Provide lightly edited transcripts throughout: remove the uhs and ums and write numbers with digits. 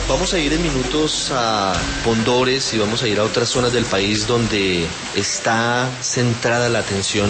Vamos a ir en minutos a Pondores y vamos a ir a otras zonas del país donde está centrada la atención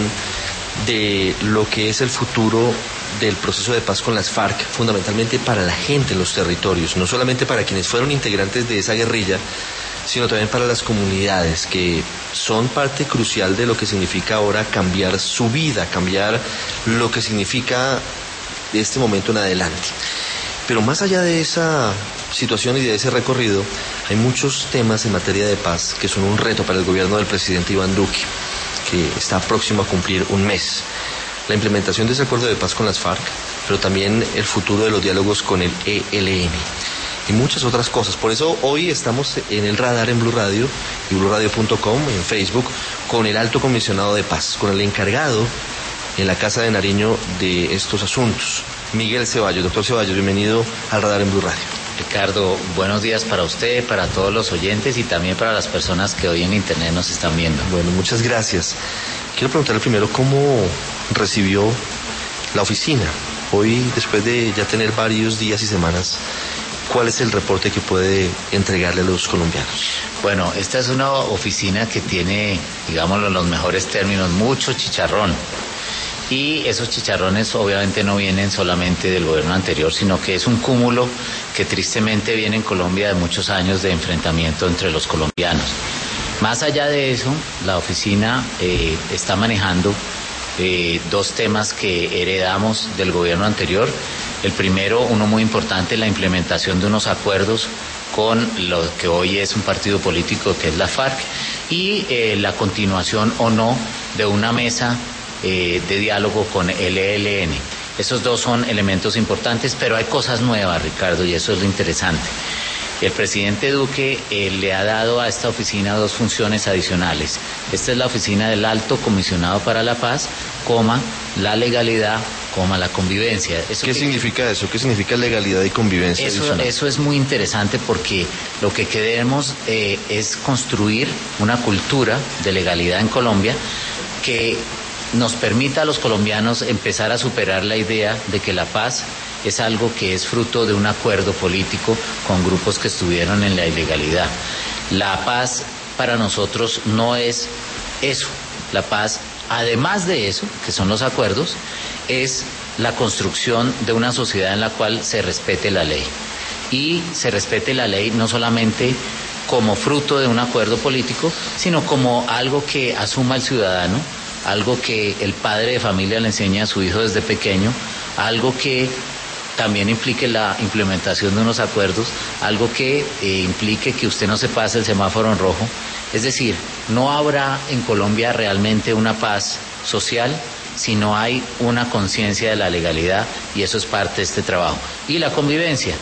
de lo que es el futuro del proceso de paz con las FARC, fundamentalmente para la gente en los territorios, no solamente para quienes fueron integrantes de esa guerrilla, sino también para las comunidades que son parte crucial de lo que significa ahora cambiar su vida, cambiar lo que significa de este momento en adelante. Pero más allá de esa situación y de ese recorrido, hay muchos temas en materia de paz que son un reto para el gobierno del presidente Iván Duque, que está próximo a cumplir un mes. La implementación de ese acuerdo de paz con las FARC, pero también el futuro de los diálogos con el ELN y muchas otras cosas. Por eso hoy estamos en el radar en Blue Radio y BlueRadio.com, en Facebook, con el alto comisionado de paz, con el encargado en la Casa de Nariño de estos asuntos, Miguel Ceballos. Doctor Ceballos, bienvenido al radar en Blue Radio. Ricardo, buenos días para usted, para todos los oyentes y también para las personas que hoy en internet nos están viendo. Bueno, muchas gracias. Quiero preguntarle primero cómo recibió la oficina. Hoy, después de ya tener varios días y semanas, ¿cuál es el reporte que puede entregarle a los colombianos? Bueno, esta es una oficina que tiene, digámoslo en los mejores términos, mucho chicharrón. Y esos chicharrones obviamente no vienen solamente del gobierno anterior, sino que es un cúmulo que tristemente viene en Colombia de muchos años de enfrentamiento entre los colombianos. Más allá de eso, la oficina está manejando dos temas que heredamos del gobierno anterior. El primero, uno muy importante, la implementación de unos acuerdos con lo que hoy es un partido político que es la FARC y la continuación o no de una mesa de diálogo con el ELN. Esos dos son elementos importantes, pero hay cosas nuevas, Ricardo, y eso es lo interesante. El presidente Duque le ha dado a esta oficina dos funciones adicionales. Esta es la oficina del Alto Comisionado para la Paz, la legalidad, la convivencia. ¿Qué significa eso? ¿Qué significa legalidad y convivencia? Eso es muy interesante porque lo que queremos es construir una cultura de legalidad en Colombia que nos permita a los colombianos empezar a superar la idea de que la paz es algo que es fruto de un acuerdo político con grupos que estuvieron en la ilegalidad. La paz para nosotros no es eso. La paz, además de eso, que son los acuerdos, es la construcción de una sociedad en la cual se respete la ley. Y se respete la ley no solamente como fruto de un acuerdo político, sino como algo que asuma el ciudadano, algo que el padre de familia le enseña a su hijo desde pequeño, algo que también implique la implementación de unos acuerdos, algo que implique que usted no se pase el semáforo en rojo. Es decir, no habrá en Colombia realmente una paz social si no hay una conciencia de la legalidad, y eso es parte de este trabajo. Y la convivencia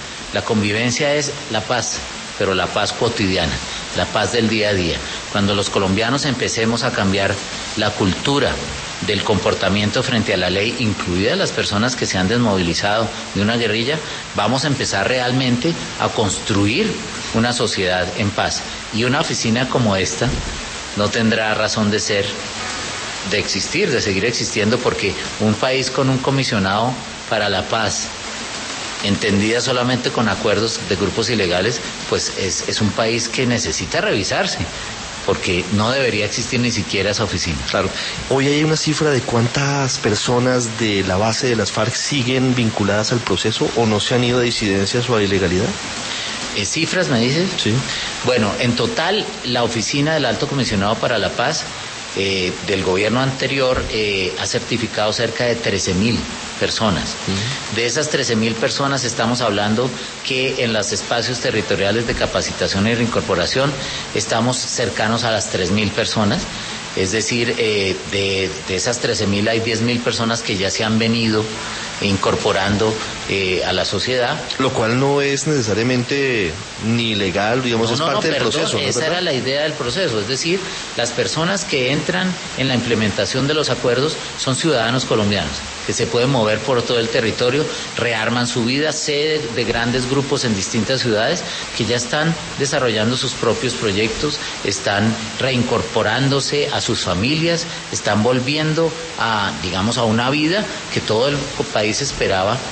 es la paz, pero la paz cotidiana, la paz del día a día. Cuando los colombianos empecemos a cambiar la cultura del comportamiento frente a la ley, incluidas las personas que se han desmovilizado de una guerrilla, vamos a empezar realmente a construir una sociedad en paz. Y una oficina como esta no tendrá razón de ser, de existir, de seguir existiendo, porque un país con un comisionado para la paz, entendida solamente con acuerdos de grupos ilegales, pues es un país que necesita revisarse, porque no debería existir ni siquiera esa oficina. Claro. Hoy hay una cifra de cuántas personas de la base de las FARC siguen vinculadas al proceso o no se han ido a disidencias o a ilegalidad. ¿Cifras me dices? Sí. Bueno, en total la oficina del Alto Comisionado para la Paz del gobierno anterior ha certificado cerca de 13.000 personas. De esas 13.000 personas estamos hablando que en los espacios territoriales de capacitación y reincorporación estamos cercanos a las 3.000 personas. Es decir, de esas 13.000 hay 10.000 personas que ya se han venido incorporando a la sociedad. Lo cual no es necesariamente ni legal, digamos, es parte del proceso. Esa era la idea del proceso, es decir, las personas que entran en la implementación de los acuerdos son ciudadanos colombianos, que se pueden mover por todo el territorio, rearman su vida, sede de grandes grupos en distintas ciudades que ya están desarrollando sus propios proyectos, están reincorporándose a sus familias, están volviendo a, digamos, a una vida que todo el país esperaba que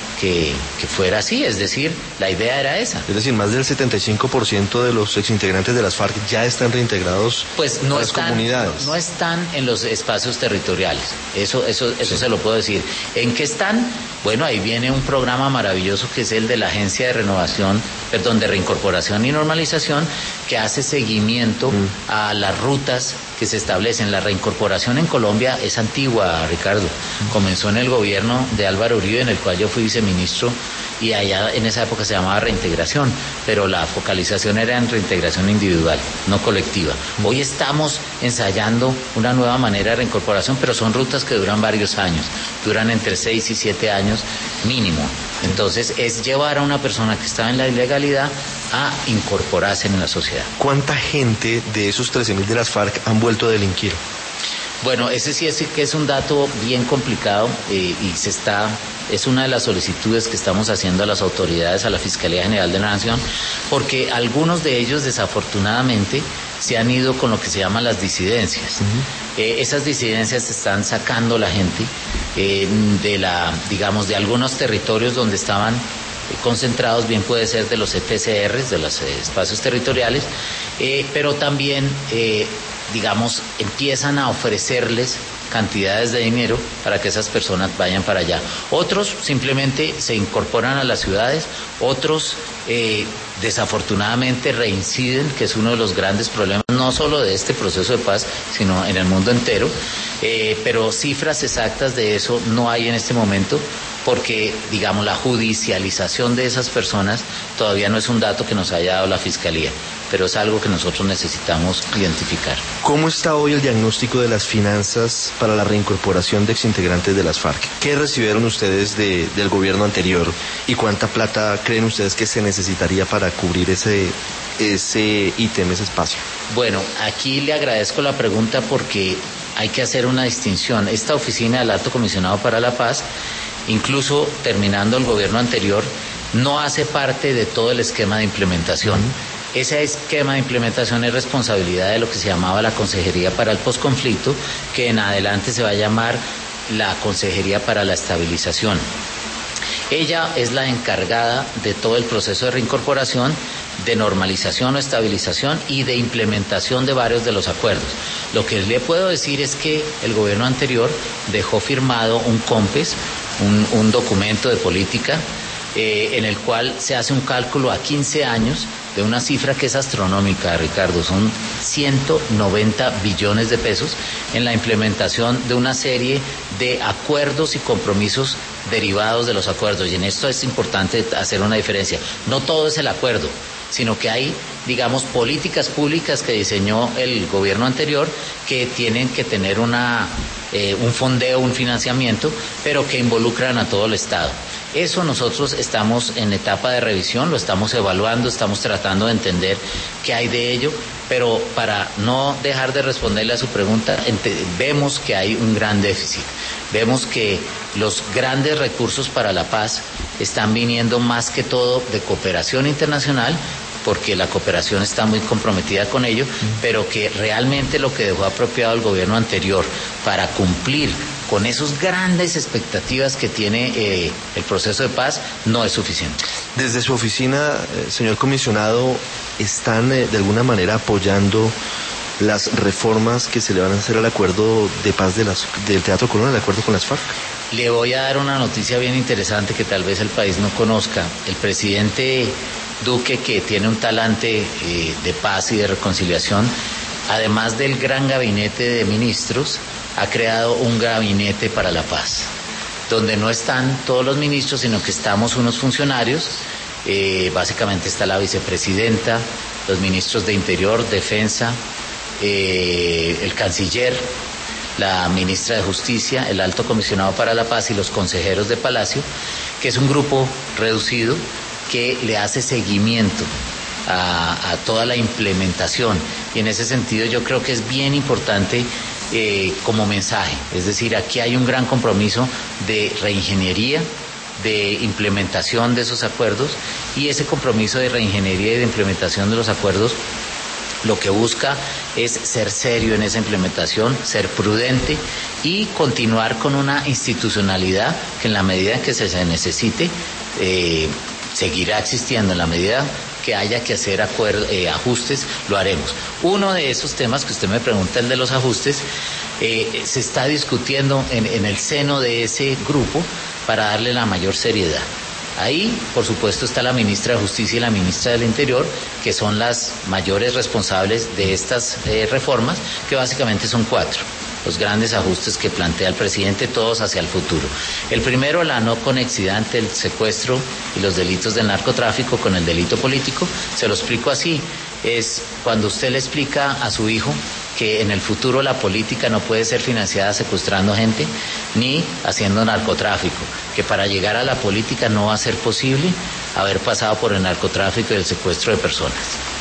que fuera así, es decir, la idea era esa. Es decir, más del 75% de los exintegrantes de las FARC ya están reintegrados pues no a las comunidades. No están en los espacios territoriales, eso sí. Se lo puedo decir. ¿En qué están? Bueno, ahí viene un programa maravilloso que es el de la Agencia de de Reincorporación y Normalización, que hace seguimiento a las rutas que se establecen. La reincorporación en Colombia es antigua, Ricardo. Comenzó en el gobierno de Álvaro Uribe, en el cual yo fui viceministro, y allá en esa época se llamaba reintegración, pero la focalización era en reintegración individual, no colectiva. Hoy estamos ensayando una nueva manera de reincorporación, pero son rutas que duran varios años, duran entre 6 y 7 años mínimo. Entonces es llevar a una persona que estaba en la ilegalidad a incorporarse en la sociedad. ¿Cuánta gente de esos 13.000 de las FARC han vuelto a delinquir? Bueno, ese sí que es un dato bien complicado es una de las solicitudes que estamos haciendo a las autoridades, a la Fiscalía General de la Nación, porque algunos de ellos desafortunadamente se han ido con lo que se llaman las disidencias. Esas disidencias están sacando la gente de algunos territorios donde estaban concentrados, bien puede ser de los EPCRs, de los espacios territoriales, pero también empiezan a ofrecerles cantidades de dinero para que esas personas vayan para allá. Otros simplemente se incorporan a las ciudades, otros desafortunadamente reinciden, que es uno de los grandes problemas, no solo de este proceso de paz, sino en el mundo entero, pero cifras exactas de eso no hay en este momento, porque, la judicialización de esas personas todavía no es un dato que nos haya dado la Fiscalía, pero es algo que nosotros necesitamos identificar. ¿Cómo está hoy el diagnóstico de las finanzas para la reincorporación de exintegrantes de las FARC? ¿Qué recibieron ustedes del gobierno anterior y cuánta plata creen ustedes que se necesitaría para cubrir ese ítem, ese espacio? Bueno, aquí le agradezco la pregunta porque hay que hacer una distinción. Esta oficina del Alto Comisionado para la Paz, incluso terminando el gobierno anterior, no hace parte de todo el esquema de implementación. Ese esquema de implementación es responsabilidad de lo que se llamaba la Consejería para el Postconflicto, que en adelante se va a llamar la Consejería para la Estabilización. Ella es la encargada de todo el proceso de reincorporación, de normalización o estabilización y de implementación de varios de los acuerdos. Lo que le puedo decir es que el gobierno anterior dejó firmado un COMPES, un documento de política, en el cual se hace un cálculo a 15 años de una cifra que es astronómica, Ricardo, son 190 billones de pesos en la implementación de una serie de acuerdos y compromisos derivados de los acuerdos. Y en esto es importante hacer una diferencia. No todo es el acuerdo, sino que hay, políticas públicas que diseñó el gobierno anterior que tienen que tener un fondeo, un financiamiento, pero que involucran a todo el Estado. Eso nosotros estamos en etapa de revisión, lo estamos evaluando, estamos tratando de entender qué hay de ello, pero para no dejar de responderle a su pregunta, vemos que hay un gran déficit. Vemos que los grandes recursos para la paz están viniendo más que todo de cooperación internacional, porque la cooperación está muy comprometida con ello, pero que realmente lo que dejó apropiado el gobierno anterior para cumplir con esas grandes expectativas que tiene el proceso de paz no es suficiente. Desde su oficina, señor comisionado, ¿están de alguna manera apoyando las reformas que se le van a hacer al acuerdo de paz del Teatro Colón, el acuerdo con las FARC? Le voy a dar una noticia bien interesante que tal vez el país no conozca. El presidente Duque, que tiene un talante de paz y de reconciliación, además del gran gabinete de ministros, ha creado un gabinete para la paz, donde no están todos los ministros, sino que estamos unos funcionarios. Básicamente está la vicepresidenta, los ministros de Interior, Defensa, el canciller, la ministra de Justicia, el alto comisionado para la paz y los consejeros de Palacio, que es un grupo reducido que le hace seguimiento a toda la implementación. Y en ese sentido yo creo que es bien importante como mensaje. Es decir, aquí hay un gran compromiso de reingeniería, de implementación de esos acuerdos, y ese compromiso de reingeniería y de implementación de los acuerdos lo que busca es ser serio en esa implementación, ser prudente y continuar con una institucionalidad que en la medida en que se necesite seguirá existiendo. En la medida que haya que hacer ajustes, lo haremos. Uno de esos temas que usted me pregunta, el de los ajustes, se está discutiendo en el seno de ese grupo para darle la mayor seriedad. Ahí, por supuesto, está la ministra de Justicia y la ministra del Interior, que son las mayores responsables de estas reformas, que básicamente son 4. Los grandes ajustes que plantea el presidente, todos hacia el futuro. El primero, la no conexidad entre el secuestro y los delitos del narcotráfico con el delito político. Se lo explico así. Es cuando usted le explica a su hijo que en el futuro la política no puede ser financiada secuestrando gente ni haciendo narcotráfico, que para llegar a la política no va a ser posible haber pasado por el narcotráfico y el secuestro de personas.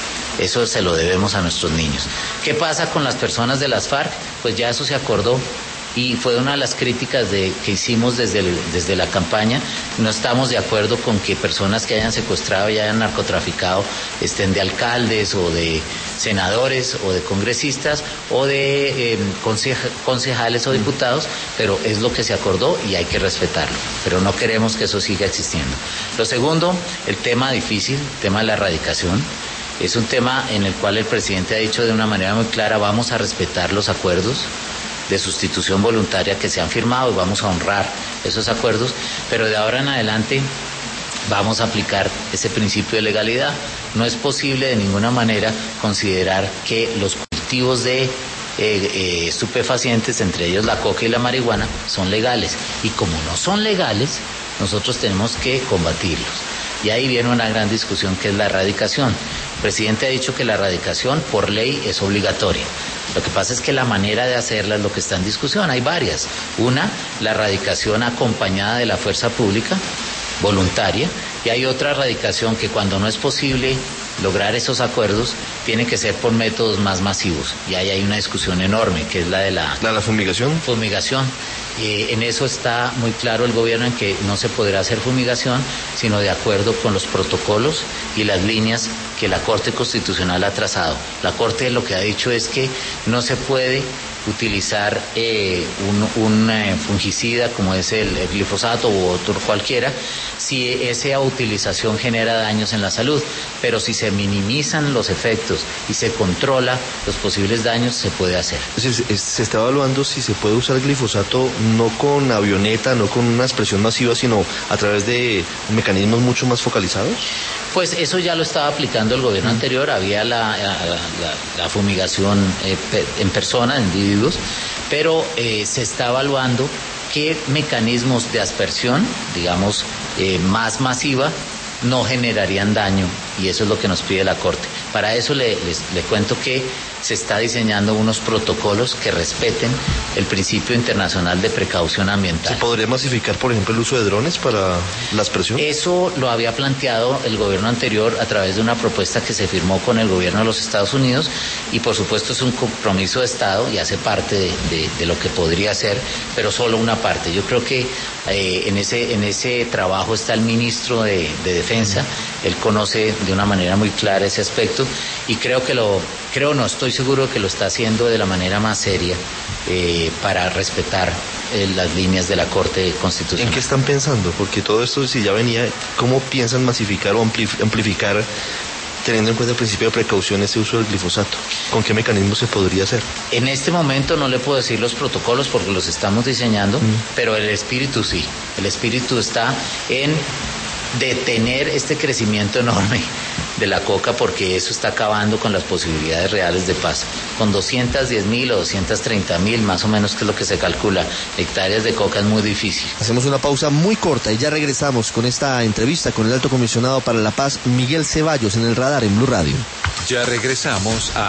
Eso se lo debemos a nuestros niños. ¿Qué pasa con las personas de las FARC? Pues ya eso se acordó y fue una de las críticas que hicimos desde la campaña. No estamos de acuerdo con que personas que hayan secuestrado y hayan narcotraficado estén de alcaldes o de senadores o de congresistas o de concejales o diputados, pero es lo que se acordó y hay que respetarlo. Pero no queremos que eso siga existiendo. Lo segundo, el tema difícil, el tema de la erradicación. Es un tema en el cual el presidente ha dicho de una manera muy clara: vamos a respetar los acuerdos de sustitución voluntaria que se han firmado y vamos a honrar esos acuerdos, pero de ahora en adelante vamos a aplicar ese principio de legalidad. No es posible de ninguna manera considerar que los cultivos de estupefacientes, entre ellos la coca y la marihuana, son legales, y como no son legales, nosotros tenemos que combatirlos. Y ahí viene una gran discusión, que es la erradicación. El presidente ha dicho que la erradicación por ley es obligatoria. Lo que pasa es que la manera de hacerla es lo que está en discusión. Hay varias. Una, la erradicación acompañada de la fuerza pública, voluntaria, y hay otra erradicación que, cuando no es posible lograr esos acuerdos, tiene que ser por métodos más masivos. Y ahí hay una discusión enorme, que es la de la fumigación. En eso está muy claro el gobierno, en que no se podrá hacer fumigación sino de acuerdo con los protocolos y las líneas que la Corte Constitucional ha trazado. La Corte lo que ha dicho es que no se puede utilizar un fungicida como es el glifosato u otro cualquiera si esa utilización genera daños en la salud, pero si se minimizan los efectos y se controla los posibles daños, se puede hacer. Se está evaluando si se puede usar glifosato no con avioneta, no con una expresión masiva, sino a través de mecanismos mucho más focalizados. Pues eso ya lo estaba aplicando el gobierno anterior. Había la fumigación en persona, en individuos, pero se está evaluando qué mecanismos de aspersión, digamos, más masiva, no generarían daño, y eso es lo que nos pide la Corte. Para eso le cuento que se está diseñando unos protocolos que respeten el principio internacional de precaución ambiental. ¿Se podría masificar, por ejemplo, el uso de drones para la aspersión? Eso lo había planteado el gobierno anterior a través de una propuesta que se firmó con el gobierno de los Estados Unidos, y por supuesto es un compromiso de Estado y hace parte de lo que podría ser, pero solo una parte. Yo creo que en ese trabajo está el ministro de Defensa. Él conoce de una manera muy clara ese aspecto, y estoy seguro que lo está haciendo de la manera más seria para respetar las líneas de la Corte Constitucional. ¿En qué están pensando? Porque todo esto, si ya venía, ¿cómo piensan masificar o amplificar, teniendo en cuenta el principio de precaución, ese uso del glifosato? ¿Con qué mecanismo se podría hacer? En este momento no le puedo decir los protocolos porque los estamos diseñando, pero el espíritu sí. El espíritu está en detener este crecimiento enorme de la coca, porque eso está acabando con las posibilidades reales de paz. Con 210.000 o 230.000, más o menos, que es lo que se calcula, hectáreas de coca, es muy difícil. Hacemos una pausa muy corta y ya regresamos con esta entrevista con el Alto Comisionado para la Paz, Miguel Ceballos, en el Radar en Blue Radio. Ya regresamos a